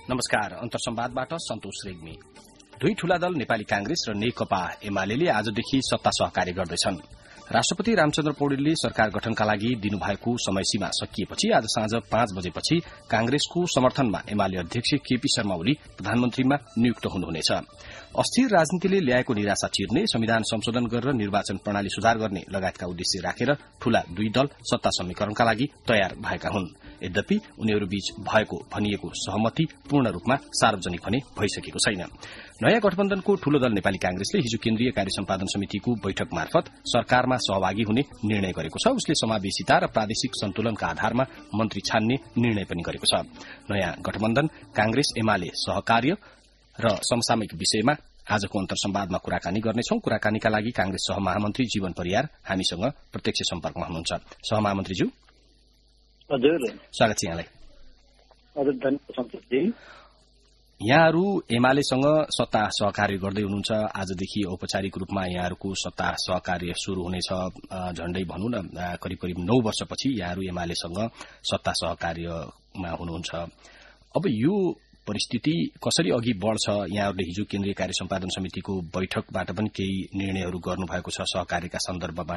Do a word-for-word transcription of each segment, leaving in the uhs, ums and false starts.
नमस्कार। अन्तरसंवादबाट सन्तोष रेग्मी। दुई ठूला दल नेपाली कांग्रेस र नेकपा एमाले आजदेखि सत्ता सहकार्य गर्दैछन्। राष्ट्रपति रामचन्द्र पौडेलले सरकार गठनका लागि दिनुभएको समयसीमा सकिएपछि आज साँझ पाँच बजेपछि कांग्रेसको समर्थनमा एमाले अध्यक्ष केपी शर्मा ओली प्रधानमन्त्रीमा नियुक्त हुनुहुनेछ। अस्थिर राजनीतिले ल्याएको निराशा चिर्ने, संविधान संशोधन गरेर निर्वाचन प्रणाली सुधार गर्ने लगायतका उद्देश्य राखेर ठूला दुई दल सत्ता समीकरणका लागि तयार भएका हुन्। यद्यपि उनीहरूबीच भएको भनिएको सहमति पूर्ण रूपमा सार्वजनिक भने भइसकेको छैन। नयाँ गठबन्धनको ठूलो दल नेपाली कांग्रेसले हिजो केन्द्रीय कार्य सम्पादन समितिको बैठक मार्फत सरकारमा सहभागी हुने निर्णय गरेको छ। उसले समावेशिता र प्रादेशिक सन्तुलनका आधारमा मन्त्री छान्ने निर्णय पनि गरेको छ। नयाँ गठबन्धन कांग्रेस एमाले सहकार्य र समसामयिक विषयमा आजको अन्तरसंवादमा कुराकानी गर्नेछौं। कुराकानीका लागि कांग्रेस सहमहामन्त्री जीवन परियार हामीसँग प्रत्यक्ष सम्पर्कमा हुनुहुन्छ। सहमहामन्त्रीज्यू हजुर, स्वागत छ यहाँलाई। हजुर, धन्यवाद सन्तोषजी। यहाँहरू एमालेसँग सत्ता सहकार्य गर्दै हुनुहुन्छ। आजदेखि औपचारिक रूपमा यहाँहरूको सत्ता सहकार्य शुरू हुनेछ। झण्डै भनौं न करिब करिब नौ वर्षपछि यहाँहरू एमालेसँग सत्ता सहकार्यमा हुनुहुन्छ। अब यो परिस्थिति कसरी अघि बढ्छ? यहाँहरूले हिजो केन्द्रीय कार्य सम्पादन समितिको बैठकबाट पनि केही निर्णयहरू गर्नुभएको छ सहकार्यका सन्दर्भमा।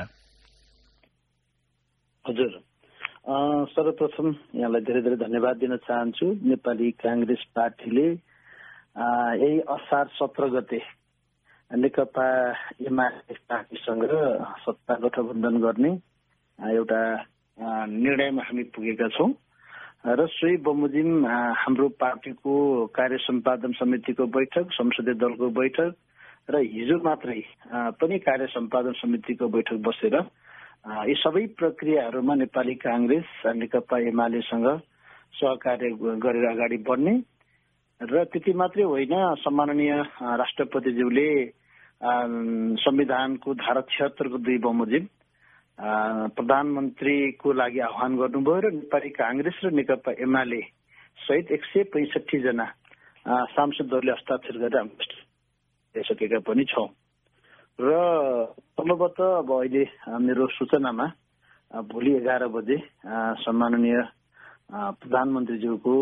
हजुर, सर्वप्रथम यहाँलाई धेरै धेरै धन्यवाद दिन चाहन्छु। नेपाली कांग्रेस पार्टीले यही असार सत्र गते नेकपा एमाले पार्टीसँग सत्ता गठबन्धन गर्ने एउटा निर्णयमा हामी पुगेका छौं र सोही बमोजिम हाम्रो पार्टीको कार्य सम्पादन समितिको बैठक, संसदीय दलको बैठक र हिजो मात्रै पनि कार्य सम्पादन समितिको बैठक बसेर यी सबै प्रक्रियाहरूमा नेपाली कांग्रेस नेकपा एमालेसँग सहकार्य गरेर अगाडि बढ्ने र त्यति मात्रै होइन, सम्माननीय राष्ट्रपतिज्यूले संविधानको धारा छिहत्तरको दुई बमोजिम प्रधानमन्त्रीको लागि आह्वान गर्नुभयो र नेपाली कांग्रेस र नेकपा एमाले सहित एक सय पैंसठी जना सांसदहरूले हस्ताक्षर गरेर हामी सकेका पनि छौं र सम्भवतः अब अहिले मेरो सूचनामा भोलि एघार बजे सम्माननीय प्रधानमन्त्रीज्यूको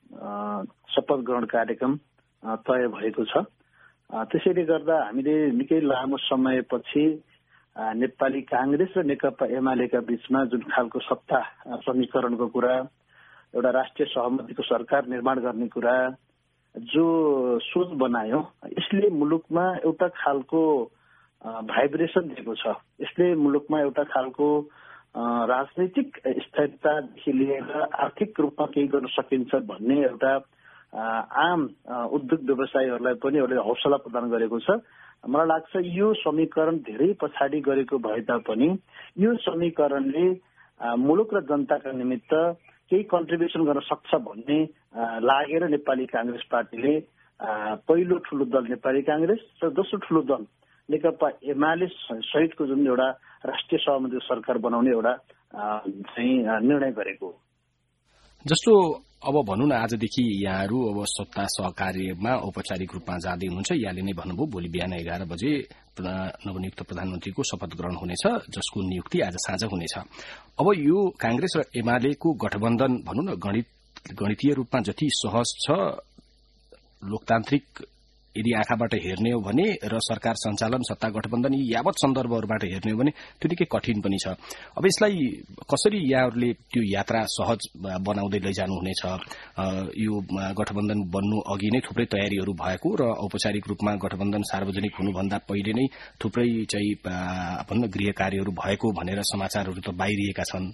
शपथ ग्रहण कार्यक्रम तय भएको छ। त्यसैले गर्दा हामीले निकै लामो समयपछि नेपाली कांग्रेस र नेकपा एमालेका बीचमा जुन खालको सत्ता समीकरणको कुरा, एउटा राष्ट्रिय सहमतिको सरकार निर्माण गर्ने कुरा जो सोच बनायो, यसले मुलुकमा एउटा खालको भाइब्रेसन दिएको छ। यसले मुलुकमा एउटा खालको राजनैतिक स्थिरतादेखि लिएर आर्थिक रूपमा केही गर्न सकिन्छ भन्ने एउटा आम उद्योग व्यवसायीहरूलाई पनि एउटा हौसला प्रदान गरेको छ। मलाई लाग्छ यो समीकरण धेरै पछाडि गरेको भए तापनि यो समीकरणले मुलुक र जनताका निमित्त केही कन्ट्रिब्युसन गर्न सक्छ भन्ने लागेर नेपाली कांग्रेस पार्टीले पहिलो ठूलो दल नेपाली कांग्रेस र दोस्रो ठूलो दल नेकपा एमाले सहितको जुन एउटा राष्ट्रिय सहमति सरकार बनाउने एउटा चाहिँ निर्णय गरेको। जस्तो अब भनौं न आजदेखि यहाँहरू अब सत्ता सहकार्यमा औपचारिक रूपमा जाँदै हुनुहुन्छ। यहाँले नै भन्नुभयो भोलि बिहान एघार बजे नवनियुक्त प्रधानमन्त्रीको शपथ ग्रहण हुनेछ, जसको नियुक्ति आज साँझ हुनेछ। अब यो कांग्रेस र एमालेको गठबन्धन भनौं न गणित गणितीय रूपमा जति सहज छ, लोकतान्त्रिक यदि आँखाबाट हेर्ने हो भने र सरकार सञ्चालन सत्ता गठबन्धन यी यावत सन्दर्भहरूबाट हेर्ने हो भने त्यतिकै कठिन पनि छ। अब यसलाई कसरी यहाँहरूले त्यो यात्रा सहज बनाउँदै लैजानुहुनेछ? यो गठबन्धन बन्नु अघि नै थुप्रै तयारीहरू भएको र औपचारिक रूपमा गठबन्धन सार्वजनिक हुनुभन्दा पहिले नै थुप्रै चाहिँ भन्न गृह कार्यहरू भएको भनेर समाचारहरू त बाहिरिएका छन्।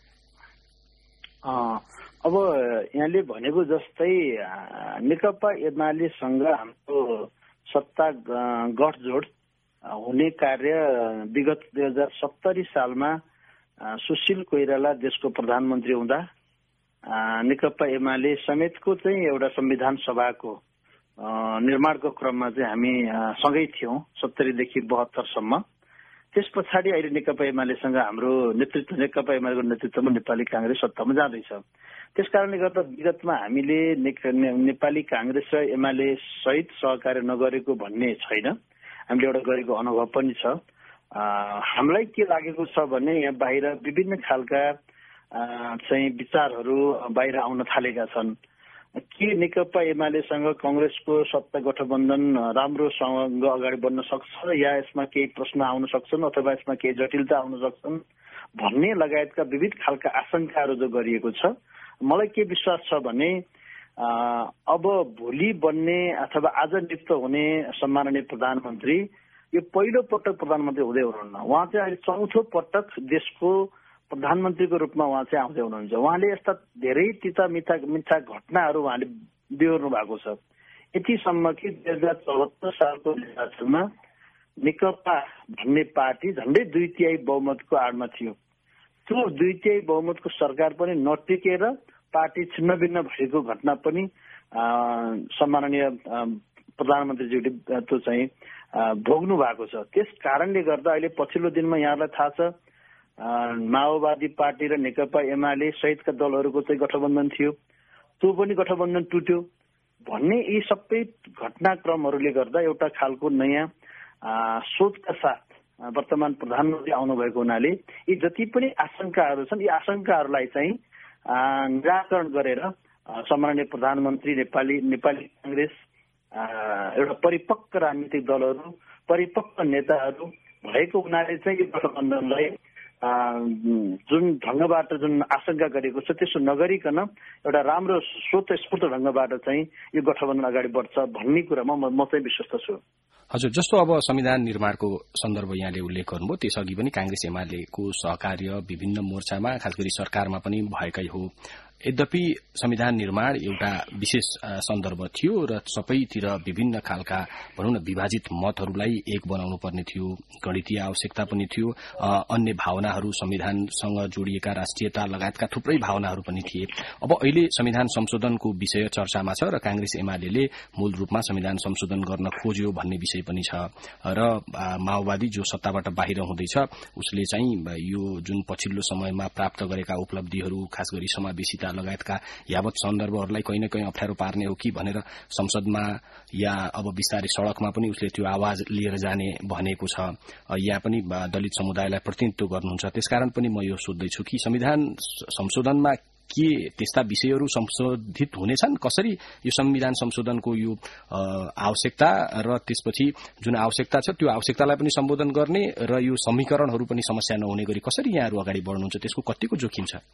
अब यहाँले भनेको जस्तै नेकपा एमालेसँग हाम्रो सत्ता गठजोड हुने कार्य विगत दुई हजार सत्तरी सालमा सुशील कोइराला देशको प्रधानमन्त्री हुँदा नेकपा एमाले समेतको चाहिँ एउटा संविधान सभाको निर्माणको क्रममा चाहिँ हामी सँगै थियौं सत्तरीदेखि बहत्तरसम्म। त्यस पछाडि अहिले नेकपा एमालेसँग हाम्रो नेतृत्व नेकपा एमालेको नेतृत्वमा नेपाली कांग्रेस सत्तामा जाँदैछ। त्यस कारणले गर्दा विगतमा हामीले नेपाली कांग्रेस र एमाले सहित सहकार्य नगरेको भन्ने छैन, हामीले एउटा गरेको अनुभव पनि छ। हामीलाई के लागेको छ भने यहाँ बाहिर विभिन्न खालका चाहिँ विचारहरू बाहिर आउन थालेका छन् के नेकपा एमालेसँग कांग्रेसको सत्ता गठबन्धन राम्रोसँग अगाडि बढ्न सक्छ या यसमा केही प्रश्न आउन सक्छन् अथवा यसमा केही जटिलता आउन सक्छन् भन्ने लगायतका विविध खालका आशंकाहरू जो गरिएको छ। मलाई के विश्वास छ भने अब भोलि बन्ने अथवा आज नियुक्त हुने सम्माननीय प्रधानमन्त्री यो पहिलो पटक प्रधानमन्त्री हुँदै हुनुहुन्न। उहाँ चाहिँ अहिले चौथो पटक देशको प्रधानमन्त्रीको रूपमा उहाँ चाहिँ आउँदै हुनुहुन्छ। उहाँले यस्ता धेरै तिता मिठा मिठा घटनाहरू उहाँले बिहोर्नु भएको छ यतिसम्म कि दुई हजार चौहत्तर सालको निर्वाचनमा नेकपा भन्ने पार्टी झण्डै दुई तिहाई बहुमतको आडमा थियो। त्यो दुई तिहाई बहुमतको सरकार पनि नटिकेर पार्टी छिन्नभिन्न भएको घटना पनि सम्माननीय प्रधानमन्त्रीज्यूले त्यो चाहिँ भोग्नु भएको छ। त्यस कारणले गर्दा अहिले पछिल्लो दिनमा यहाँलाई थाहा छ माओवादी पार्टी र नेकपा एमाले सहितका दलहरूको चाहिँ गठबन्धन थियो, त्यो पनि गठबन्धन टुट्यो भन्ने यी सबै घटनाक्रमहरूले गर्दा एउटा खालको नयाँ सोचका साथ वर्तमान प्रधानमन्त्री आउनुभएको हुनाले यी जति पनि आशंकाहरू छन् यी आशंकाहरूलाई चाहिँ निराकरण गरेर सम्माननीय प्रधानमन्त्री नेपाली नेपाली कांग्रेस एउटा परिपक्व राजनीतिक दलहरू परिपक्व नेताहरू भएको हुनाले चाहिँ यो गठबन्धनलाई जुन ढंगबाट जुन आशंका गरेको छ त्यसो नगरिकन एउटा राम्रो स्वतस्फूर्त ढंगबाट चाहिँ यो गठबन्धन अगाडि बढ्छ भन्ने कुरामा म चाहिँ विश्वस्त छु। हजुर, जस्तो अब संविधान निर्माणको सन्दर्भ यहाँले उल्लेख गर्नुभयो, त्यसअघि पनि कांग्रेस एमालेको सहकार्य विभिन्न मोर्चामा खास गरी सरकारमा पनि भएकै हो। यद्यपि संविधान निर्माण एउटा विशेष सन्दर्भ थियो र सबैतिर विभिन्न खालका भनौं न विभाजित मतहरूलाई एक बनाउनु पर्ने थियो, गणितीय आवश्यकता पनि थियो, अन्य भावनाहरू संविधानसँग जोडिएका राष्ट्रियता लगायतका थुप्रै भावनाहरू पनि थिए। अब अहिले संविधान संशोधनको विषय चर्चामा छ र कांग्रेस एमालेले मूल रूपमा संविधान संशोधन गर्न खोज्यो भन्ने विषय पनि छ र माओवादी जो सत्ताबाट बाहिर हुँदैछ उसले चाहिँ यो जुन पछिल्लो समयमा प्राप्त गरेका उपलब्धिहरू खास गरी समावेशिता लगायतका यावत सन्दर्भहरूलाई कहीँ न कहीँ अप्ठ्यारो पार्ने हो कि भनेर संसदमा या अब बिस्तारै सड़कमा पनि उसले त्यो आवाज लिएर जाने भनेको छ, या पनि दलित समुदायलाई प्रतिनिधित्व गर्नुहुन्छ। त्यसकारण पनि म यो सोध्दैछु कि संविधान संशोधनमा के त्यस्ता विषयहरू संशोधित हुनेछन्, कसरी यो संविधान संशोधनको यो आवश्यकता र त्यसपछि जुन आवश्यकता छ त्यो आवश्यकतालाई पनि सम्बोधन गर्ने र यो समीकरणहरू पनि समस्या नहुने गरी कसरी यहाँहरू अगाडि बढ्नुहुन्छ, त्यसको कतिको जोखिम छ?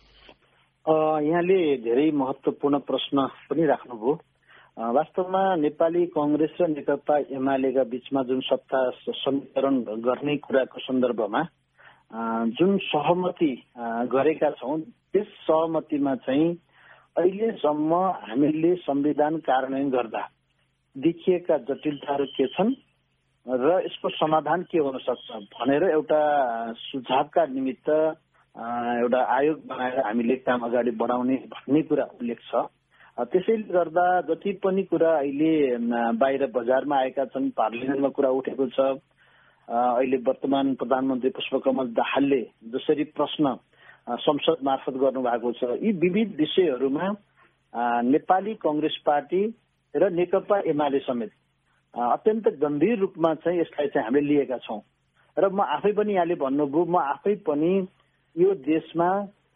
यहाँले धेरै महत्वपूर्ण प्रश्न पनि राख्नुभयो। वास्तवमा नेपाली कांग्रेस र नेकपा एमालेका बीचमा जुन सत्ता समीकरण गर्ने कुराको सन्दर्भमा जुन सहमति गरेका छौं त्यस सहमतिमा चाहिँ अहिलेसम्म हामीले संविधान कार्यान्वयन गर्दा देखिएका जटिलताहरू के छन् र यसको समाधान के हुन सक्छ भनेर एउटा सुझावका निमित्त एउटा आयोग बनाएर हामीले काम अगाडि बढाउने भन्ने कुरा उल्लेख छ। त्यसैले गर्दा जति पनि कुरा अहिले बाहिर बजारमा आएका छन्, पार्लियामेन्टमा कुरा उठेको छ, अहिले वर्तमान प्रधानमन्त्री पुष्पकमल दाहालले जसरी प्रश्न संसद मार्फत गर्नु भएको छ, यी विविध विषयहरूमा नेपाली कांग्रेस पार्टी र नेकपा एमाले समेत अत्यन्त गम्भीर रूपमा चाहिँ यसलाई चाहिँ हामीले लिएका छौं र म आफै पनि यहाँले भन्नुभयो म आफै पनि यो देशमा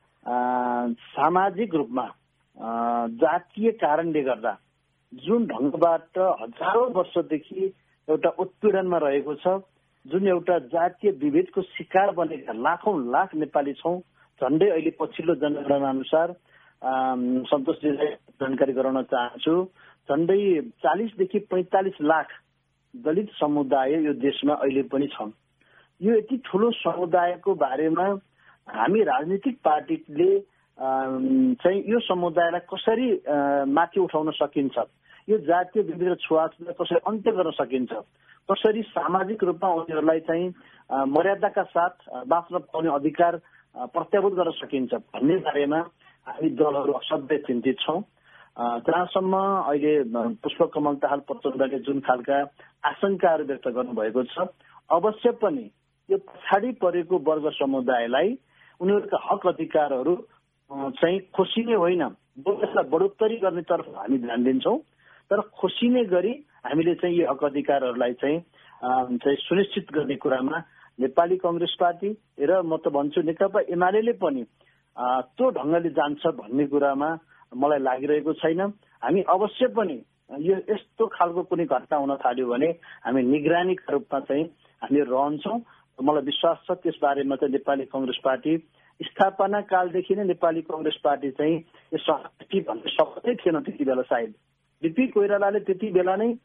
सामाजिक रूपमा जातीय कारणले गर्दा जुन ढंगबाट हजारौं वर्षदेखि एउटा उत्पीडनमा रहेको छ, जुन एउटा जातीय विभेदको शिकार बनेका लाखौं लाख नेपाली छौं। झण्डै अहिले पछिल्लो जनगणना अनुसार सन्तोषजीलाई जानकारी गराउन चाहन्छु, झण्डै चालीसदेखि पैंतालिस लाख दलित समुदाय यो देशमा अहिले पनि छन्। यो यति ठूलो समुदायको बारेमा हामी राजनीतिक पार्टीले चाहिँ यो समुदायलाई कसरी माथि उठाउन सकिन्छ, यो जातीय विभेद छुवाछुतलाई कसरी अन्त्य गर्न सकिन्छ, कसरी सामाजिक रूपमा उनीहरूलाई चाहिँ मर्यादाका साथ बाँच्न पाउने अधिकार प्रत्याभूत गर्न सकिन्छ भन्ने बारेमा हामी दलहरू असाध्यै चिन्तित छौं। जहाँसम्म अहिले पुष्पकमल दाहाल प्रचण्डले जुन खालका आशंकाहरू व्यक्त गर्नुभएको छ, अवश्य पनि यो पछाडि परेको वर्ग समुदायलाई उनीहरूका हक अधिकारहरू चाहिँ खोसिने होइन, यसलाई बढोत्तरी गर्नेतर्फ हामी ध्यान दिन्छौं, तर खोसिने गरी हामीले चाहिँ यो हक अधिकारहरूलाई चाहिँ चाहिँ सुनिश्चित गर्ने कुरामा नेपाली कांग्रेस पार्टी र म त भन्छु नेकपा एमाले पनि त्यो ढंगले जान्छ भन्ने कुरामा मलाई लागिरहेको छैन। हामी अवश्य पनि यो यस्तो खालको कुनै घटना हुन थाल्यो भने हामी निगरानीका रूपमा चाहिँ हामी रहन्छौँ। मलाई विश्वास छ त्यसबारेमा चाहिँ नेपाली कांग्रेस पार्टी स्थापना कालदेखि नै नेपाली कांग्रेस पार्टी चाहिँ यो सहमति भन्ने शब्दै थिएन त्यति बेला। सायद बिपी कोइरालाले त्यति बेला नै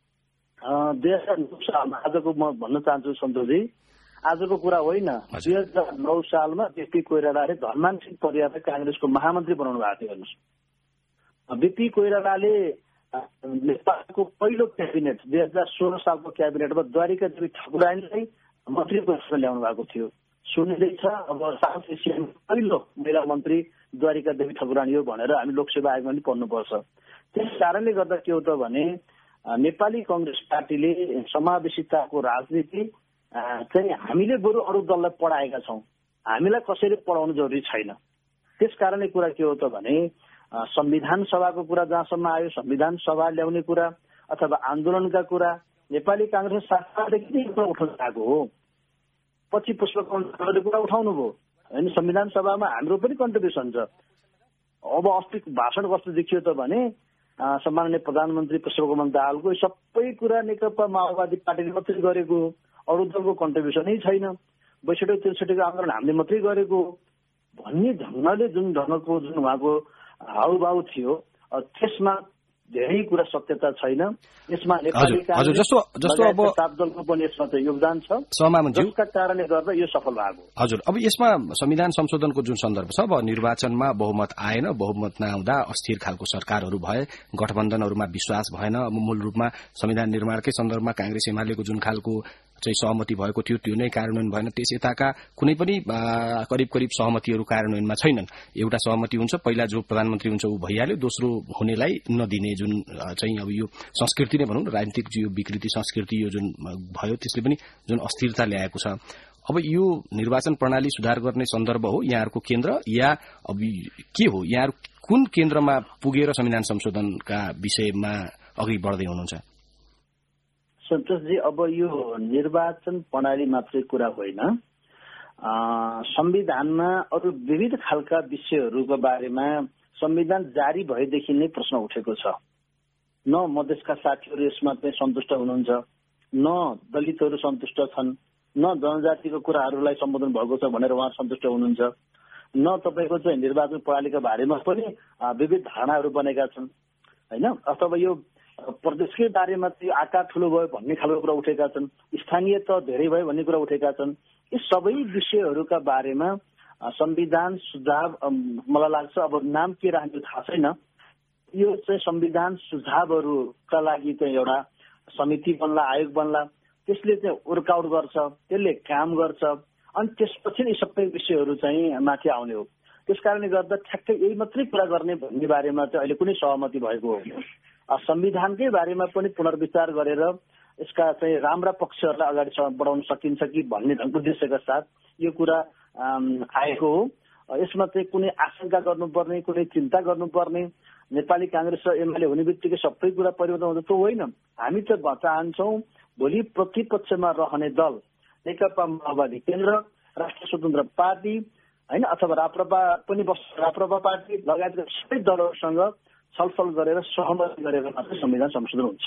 दुई हजार नौ सालमा, आजको म भन्न चाहन्छु सन्तोषजी, आजको कुरा होइन, दुई हजार नौ सालमा बिपी कोइरालाले धनमान सिंह परियारलाई कांग्रेसको महामन्त्री बनाउनु भएको थियो। हेर्नुहोस्, बिपी कोइरालाले नेपालको पहिलो क्याबिनेट दुई हजार सोह्र सालको क्याबिनेटमा द्वारिका देवी ठकुरानीलाई मन्त्री परिषदमा ल्याउनु भएको थियो। सुनिँदैछ अब साउथ एसियामा पहिलो महिला मन्त्री द्वारिका देवी ठकुरानी हो भनेर हामी लोकसेवा आयोगमा पनि पढ्नुपर्छ। त्यस कारणले गर्दा के हो त भने नेपाली कांग्रेस पार्टीले समावेशिताको राजनीति चाहिँ हामीले बरु अरू दललाई पढाएका छौँ, हामीलाई कसैले पढाउनु जरुरी छैन। त्यस कारणले कुरा के हो त भने संविधान सभाको कुरा जहाँसम्म आयो, संविधान सभा ल्याउने कुरा अथवा आन्दोलनका कुरा नेपाली कांग्रेस शाखादेखि नै उठाउनु भएको हो। पछि पुष्पकमलले कुरा उठाउनु भयो होइन, संविधान सभामा हाम्रो पनि कन्ट्रिब्युसन छ। अब अस्ति भाषण कस्तो देखियो त भने सम्माननीय प्रधानमन्त्री पुष्पकमल दाहालको सबै कुरा नेकपा माओवादी पार्टीले मात्रै गरेको, अरू दलको कन्ट्रिब्युसनै छैन, बैसठी त्रिसठीको आन्दोलन हामीले मात्रै गरेको भन्ने ढङ्गले जुन ढङ्गको जुन उहाँको हाउभाउ थियो त्यसमा धेरै कुरा सत्यता छैन। यसमा नेपाली जस्तो जस्तो अब सात दलको पनि यसमा चाहिँ योगदान छ, जसका कारणले गर्दा यो सफल भएको। हजुर, अब यसमा संविधान संशोधनको जुन सन्दर्भ छ, अब निर्वाचनमा बहुमत आएन, बहुमत नआउँदा अस्थिर खालको सरकारहरू भए, गठबन्धनहरूमा विश्वास भएन। मूल रूपमा संविधान निर्माणकै सन्दर्भमा कांग्रेस एमालेको जुन खालको चाहिँ सहमति भएको थियो त्यो नै कार्यान्वयन भएन। त्यस यताका कुनै पनि करिब करिब सहमतिहरू कार्यान्वयनमा छैनन्। एउटा सहमति हुन्छ, पहिला जो प्रधानमन्त्री हुन्छ ऊ भइहाल्यो, दोस्रो हुनेलाई नदिने जुन चाहिँ अब यो संस्कृति नै भनौँ न, राजनीतिक यो विकृति संस्कृति यो जुन भयो त्यसले पनि जुन अस्थिरता ल्याएको छ। अब यो निर्वाचन प्रणाली सुधार गर्ने सन्दर्भ हो यहाँहरूको केन्द्र, या अब के हो, यहाँहरू कुन केन्द्रमा पुगेर संविधान संशोधनका विषयमा अघि बढ्दै हुनुहुन्छ? सन्तोषजी, अब यो निर्वाचन प्रणाली मात्रै कुरा होइन, संविधानमा अरू विविध खालका विषयहरूको बारेमा संविधान जारी भएदेखि नै प्रश्न उठेको छ। न मधेसका साथीहरू यसमा चाहिँ सन्तुष्ट हुनुहुन्छ, न दलितहरू सन्तुष्ट छन्, न जनजातिको कुराहरूलाई सम्बोधन भएको छ भनेर उहाँ सन्तुष्ट हुनुहुन्छ, न तपाईँको चाहिँ निर्वाचन प्रणालीका बारेमा पनि विविध धारणाहरू बनेका छन् होइन, अथवा यो प्रदेशकै बारेमा चाहिँ आकार ठुलो भयो भन्ने खालको कुरा उठेका छन्, स्थानीय त धेरै भयो भन्ने कुरा उठेका छन्। यी सबै विषयहरूका बारेमा संविधान सुझाव मलाई लाग्छ अब नाम के राख्नु थाहा छैन, यो चाहिँ संविधान सुझावहरूका लागि चाहिँ एउटा समिति बन्ला, आयोग बन्ला, त्यसले चाहिँ वर्कआउट गर्छ, त्यसले काम गर्छ, अनि त्यसपछि यी सबै विषयहरू चाहिँ माथि आउने हो। त्यस कारणले गर्दा ठ्याक्कै यही मात्रै कुरा गर्ने भन्ने बारेमा चाहिँ अहिले कुनै सहमति भएको हो। संविधानकै बारेमा पनि पुनर्विचार गरेर यसका चाहिँ राम्रा पक्षहरूलाई अगाडि बढाउन सकिन्छ कि भन्ने उद्देश्यका साथ यो कुरा आएको हो। यसमा चाहिँ कुनै आशंका गर्नुपर्ने, कुनै चिन्ता गर्नुपर्ने, नेपाली कांग्रेस र एमाले हुने बित्तिकै सबै कुरा परिवर्तन हुन्छ त्यो होइन। हामी चाहिँ चाहन्छौँ भोलि प्रतिपक्षमा रहने दल नेकपा माओवादी केन्द्र, राष्ट्रिय स्वतन्त्र पार्टी होइन, अथवा राप्रपा पनि बस राप्रपा पार्टी लगायतका सबै दलहरूसँग छलफल गरेर सहमति गरेर मात्रै संविधान संशोधन हुन्छ।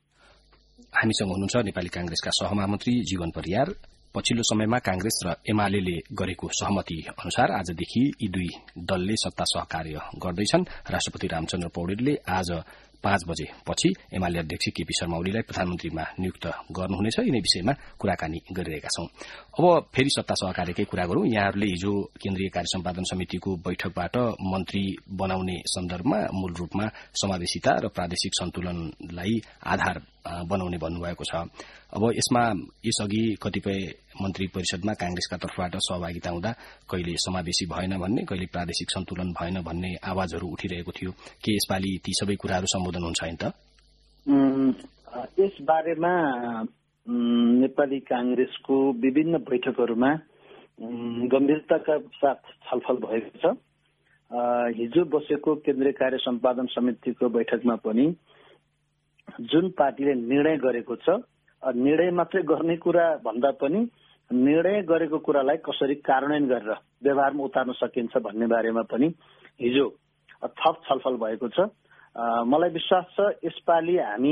हामीसँग हुनुहुन्छ नेपाली कांग्रेसका सहमहामन्त्री जीवन परियार। पछिल्लो समयमा कांग्रेस र एमाले गरेको सहमति अनुसार आजदेखि यी दुई दलले सत्ता सहकार्य गर्दैछन्। राष्ट्रपति रामचन्द्र पौडेलले आज पाँच बजे पछि एमाले अध्यक्ष केपी शर्मा ओलीलाई प्रधानमन्त्रीमा नियुक्त गर्नुहुनेछ। यिनै विषयमा कुराकानी गरिरहेका छौं। अब फेरि सत्ता सहकार्यकै कुरा गरौं। यहाँहरूले हिजो केन्द्रीय कार्य सम्पादन समितिको बैठकबाट मन्त्री बनाउने सन्दर्भमा मूल रूपमा समावेशिता र प्रादेशिक सन्तुलनलाई आधार बनाउने भन्नुभएको छ। अब यसमा यसअघि कतिपय मन्त्री परिषदमा कांग्रेसका तर्फबाट सहभागिता हुँदा कहिले समावेशी भएन भन्ने, कहिले प्रादेशिक सन्तुलन भएन भन्ने आवाजहरू उठिरहेको थियो। के यसपालि ती सबै कुराहरू सम्बोधन हुन्छ हैन त? यस बारेमा नेपाली कांग्रेसको विभिन्न बैठकहरूमा गम्भीरताका साथ छलफल भएको छ। हिजो बसेको केन्द्रीय कार्य सम्पादन समितिको बैठकमा पनि जुन पार्टीले निर्णय गरेको छ, निर्णय मात्रै गर्ने कुरा भन्दा पनि निर्णय गरेको कुरालाई कसरी कार्यान्वयन गरेर व्यवहारमा उतार्न सकिन्छ भन्ने बारेमा पनि हिजो थप छलफल भएको छ। मलाई विश्वास छ यसपालि हामी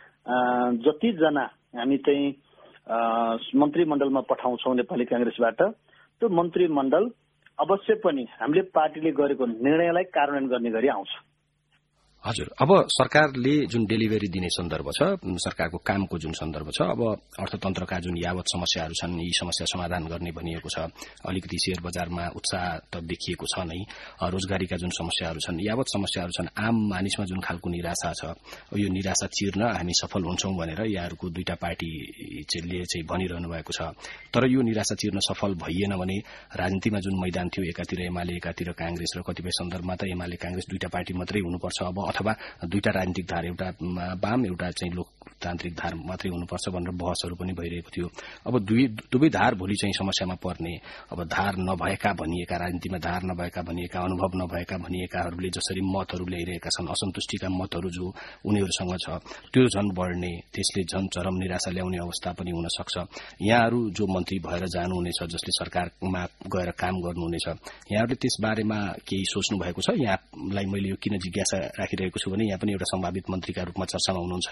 जतिजना हामी चाहिँ मन्त्रीमण्डलमा पठाउँछौँ नेपाली कांग्रेसबाट, त्यो मन्त्रीमण्डल अवश्य पनि हामीले पार्टीले गरेको निर्णयलाई कार्यान्वयन गर्ने गरी आउँछ। हजुर, अब सरकारले जुन डेलिभरी दिने सन्दर्भ छ, सरकारको कामको जुन सन्दर्भ छ, अब अर्थतन्त्रका जुन यावत समस्याहरू छन् यी समस्या समाधान गर्ने भनिएको छ। अलिकति शेयर बजारमा उत्साह त देखिएको छ नै, रोजगारीका जुन समस्याहरू छन्, यावत समस्याहरू छन्, आम मानिसमा जुन खालको निराशा छ, यो निराशा चिर्न हामी सफल हुन्छौं भनेर यहाँहरूको दुईटा पार्टीले चाहिँ भनिरहनु भएको छ। तर यो निराशा चिर्न सफल भइएन भने राजनीतिमा जुन मैदान थियो, एकातिर एमाले एकातिर कांग्रेस र कतिपय सन्दर्भमा त एमाले कांग्रेस दुईटा पार्टी मात्रै हुनुपर्छ अब, अथवा दुईटा राजनीतिक धार, एउटा वाम एउटा चाहिँ लोकतान्त्रिक धार मात्रै हुनुपर्छ भनेर बहसहरू पनि भइरहेको थियो। अब दुई दुवै धार भोलि चाहिँ समस्यामा पर्ने, अब धार नभएका भनिएका, राजनीतिमा धार नभएका भनिएका, अनुभव नभएका भनिएकाहरूले जसरी मतहरू ल्याइरहेका छन्, असन्तुष्टिका मतहरू जो उनीहरूसँग छ त्यो झन बढ्ने, त्यसले झन चरम निराशा ल्याउने अवस्था पनि हुन सक्छ। यहाँहरू जो मन्त्री भएर जानुहुनेछ, जसले सरकारमा गएर काम गर्नुहुनेछ, यहाँहरूले त्यस बारेमा केही सोच्नु भएको छ? यहाँलाई मैले यो किन जिज्ञासा राखिरहेको छु भने यहाँ पनि एउटा सम्भावित मन्त्रीका रूपमा चर्चामा हुनुहुन्छ।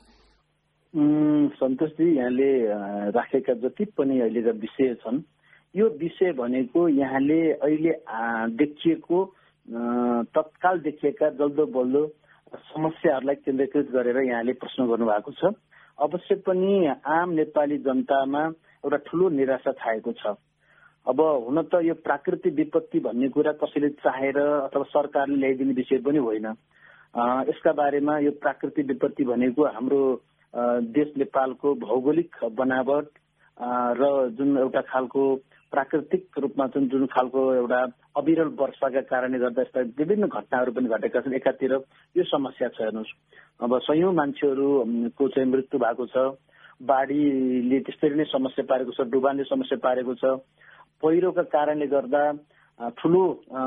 सन्तोषजी, यहाँले राखेका जति पनि अहिलेका विषय छन्, यो विषय भनेको यहाँले अहिले देखिएको तत्काल देखिएका जल्दो बल्दो समस्याहरूलाई केन्द्रीकृत गरेर यहाँले प्रश्न गर्नुभएको छ। अवश्य पनि आम नेपाली जनतामा एउटा ठूलो निराशा छाएको छ। अब हुन त यो प्राकृतिक विपत्ति भन्ने कुरा कसैले चाहेर अथवा सरकारले ल्याइदिने विषय पनि होइन। यसका बारेमा यो प्राकृतिक विपत्ति भनेको हाम्रो देश नेपालको भौगोलिक बनावट र जुन एउटा खालको प्राकृतिक रूपमा चाहिँ जुन खालको एउटा अविरल वर्षाका कारणले गर्दा यस्ता विभिन्न घटनाहरू पनि घटेका छन्। एकातिर यो समस्या छ, हेर्नुहोस्, अब सयौं मान्छेहरूको चाहिँ मृत्यु भएको छ, बाढीले त्यसरी नै समस्या पारेको छ, डुबानले समस्या पारेको छ, पहिरोका कारणले गर्दा ठूलो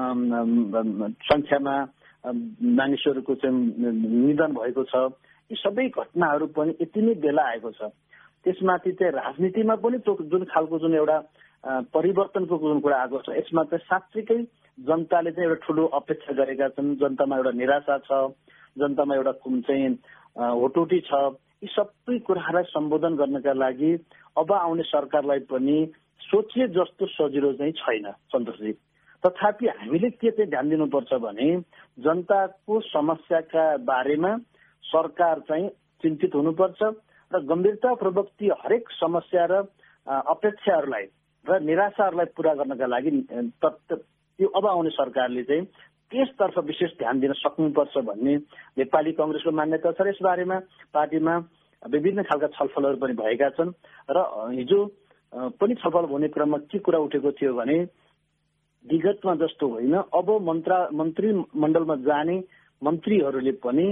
संख्यामा मानिसहरूको चाहिँ निधन भएको छ। यी सबै घटनाहरू पनि यति नै बेला आएको छ। त्यसमाथि चाहिँ राजनीतिमा पनि जुन खालको जुन एउटा परिवर्तनको जुन कुरा आएको छ, यसमा चाहिँ साँच्चीकै जनताले चाहिँ एउटा ठूलो अपेक्षा गरेका छन्। जनतामा एउटा निराशा छ, जनतामा एउटा चाहिँ होटोटी छ। यी सबै कुराहरूलाई सम्बोधन गर्नका लागि अब आउने सरकारलाई पनि सोचे जस्तो सजिलो चाहिँ छैन सन्तोषजी। तथापि हामीले के चाहिँ ध्यान दिनुपर्छ भने जनताको समस्याका बारेमा सरकार चाहिँ चिन्तित हुनुपर्छ र गम्भीरतापूर्वक ती हरेक समस्या र अपेक्षाहरूलाई र निराशाहरूलाई पूरा गर्नका लागि त्यो अब आउने सरकारले चाहिँ त्यसतर्फ विशेष ध्यान दिन सक्नुपर्छ भन्ने नेपाली कांग्रेसको मान्यता छ। यस बारेमा पार्टीमा विभिन्न खालका छलफलहरू पनि भएका छन् र हिजो पनि छलफल हुने क्रममा के कुरा उठेको थियो भने विगतमा जस्तो होइन, अब मन्त्रा मन्त्रीमण्डलमा जाने मन्त्रीहरूले पनि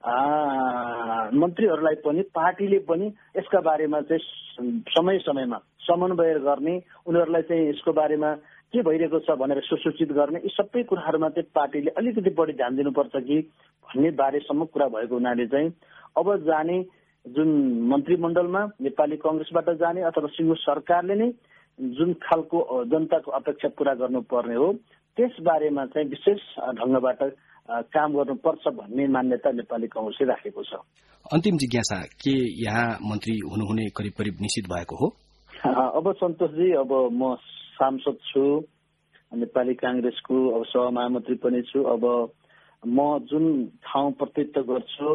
मन्त्रीहरूलाई पनि पार्टीले पनि यसका बारेमा चाहिँ समय समयमा समन्वय गर्ने, उनीहरूलाई चाहिँ यसको बारेमा के भइरहेको छ भनेर सुसूचित गर्ने, यी सबै कुराहरूमा चाहिँ पार्टीले अलिकति बढी ध्यान दिनुपर्छ कि भन्ने बारेसम्म कुरा भएको हुनाले चाहिँ अब जाने जुन मन्त्रीमण्डलमा नेपाली कांग्रेसबाट जाने अथवा सिङ्गो सरकारले नै जुन खालको जनताको अपेक्षा पूरा गर्नुपर्ने हो त्यस बारेमा चाहिँ विशेष ढङ्गबाट काम गर्नुपर्छ भन्ने मान्यता नेपाली कांग्रेसले राखेको छ। अन्तिम जिज्ञासा, के यहाँ मन्त्री हुनुहुने करिब करिब निश्चित भएको हो? अब सन्तोषजी, अब म सांसद छु, नेपाली कांग्रेसको अब सहमहामन्त्री पनि छु। अब म जुन ठाउँ प्रतिनिधित्व गर्छु,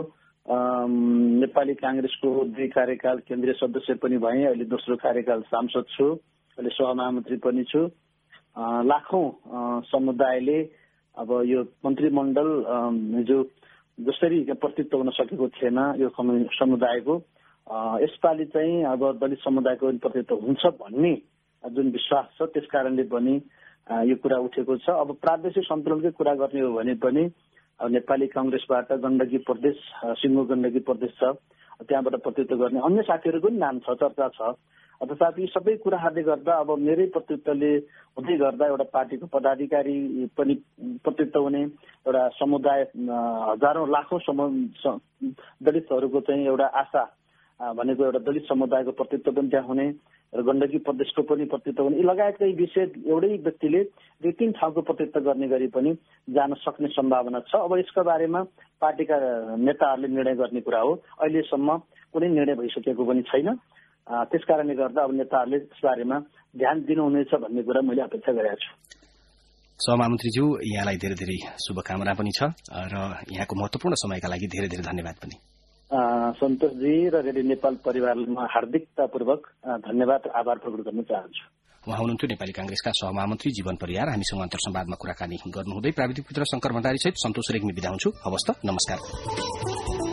नेपाली कांग्रेसको दुई कार्यकाल केन्द्रीय सदस्य पनि भएँ, अहिले दोस्रो कार्यकाल सांसद छु, अहिले सहमहामन्त्री पनि छु। लाखौं समुदायले अब यो मन्त्रीमण्डल जो जसरी प्रतिनिधित्व हुन सकेको थिएन यो समुदायको, यसपालि चाहिँ अब दलित समुदायको प्रतिनिधित्व हुन्छ भन्ने जुन विश्वास छ त्यस कारणले पनि यो कुरा उठेको छ। अब प्रादेशिक सन्तुलनकै कुरा गर्ने हो भने पनि अब नेपाली कांग्रेसबाट गण्डकी प्रदेश, सिङ्गो गण्डकी प्रदेश छ, त्यहाँबाट प्रतिनिधित्व गर्ने अन्य साथीहरूको पनि नाम छ, चर्चा छ। तथापि सबै कुराहरूले गर्दा अब मेरै प्रतिनिधित्वले हुँदै गर्दा एउटा पार्टीको पदाधिकारी पनि प्रतिनिधित्व हुने, एउटा समुदाय हजारौं लाखौं दलितहरूको चाहिँ एउटा आशा भनेको एउटा दलित समुदायको प्रतिनिधित्व पनि त्यहाँ हुने, र गण्डकी प्रदेशको पनि प्रतिनिधित्व गर्ने, यी लगायतका यी विषय एउटै व्यक्तिले दुई तीन ठाउँको प्रतिनिधित्व गर्ने गरी पनि जान सक्ने सम्भावना छ। अब यसका बारेमा पार्टीका नेताहरूले निर्णय गर्ने कुरा हो। अहिलेसम्म कुनै निर्णय भइसकेको पनि छैन। त्यसकारणले गर्दा अब नेताहरूले यसबारेमा ध्यान दिनुहुनेछ भन्ने कुरा मैले अपेक्षा गरेको छु। सहमन्त्रीज्यू, यहाँलाई धेरै धेरै शुभकामना पनि छ र यहाँको महत्वपूर्ण समयका लागि धेरै धेरै धन्यवाद पनि। सन्तोषजी र रेडियो नेपाल परिवारमा हार्दिकतापूर्वक धन्यवाद र आभार प्रकट गर्न चाहन्छु। उहाँ हुनुहुन्थ्यो नेपाली कांग्रेसका सहमन्त्री जीवन परियार। हामीसँग अन्तर्संवादमा कुराकानी गर्नुहुँदै प्राविधिक मित्र शंकर भण्डारी सहित सन्तोष रेग्मी बिदा हुन्छु। हवस् त, नमस्कार।